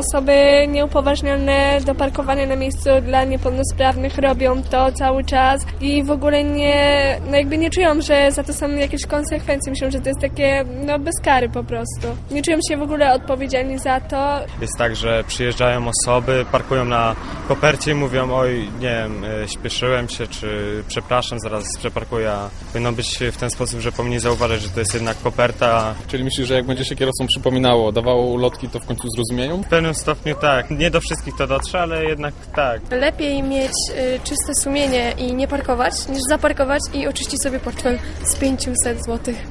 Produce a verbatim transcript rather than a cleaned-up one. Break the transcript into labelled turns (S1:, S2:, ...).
S1: Osoby nieupoważnione do parkowania na miejscu dla niepełnosprawnych robią to cały czas i w ogóle nie, no jakby nie czują, że za to są jakieś konsekwencje. Myślę, że to jest takie, no bez kary po prostu. Nie czują się w ogóle odpowiedzialni za to.
S2: Jest tak, że przyjeżdżają osoby, parkują na kopercie i mówią, oj, nie wiem, śpieszyłem się, czy przepraszam, zaraz przeparkuję. Powinno być w ten sposób, że powinni zauważyć, że to jest jednak koperta.
S3: Czyli myślisz, że jak będzie się kierowcom przypominało, dawało ulotki, to w końcu zrozumieją?
S2: W pewnym stopniu tak. Nie do wszystkich to dotrze, ale jednak tak.
S4: Lepiej mieć y, czyste sumienie i nie parkować, niż zaparkować i oczyścić sobie portfel z pięćset złotych.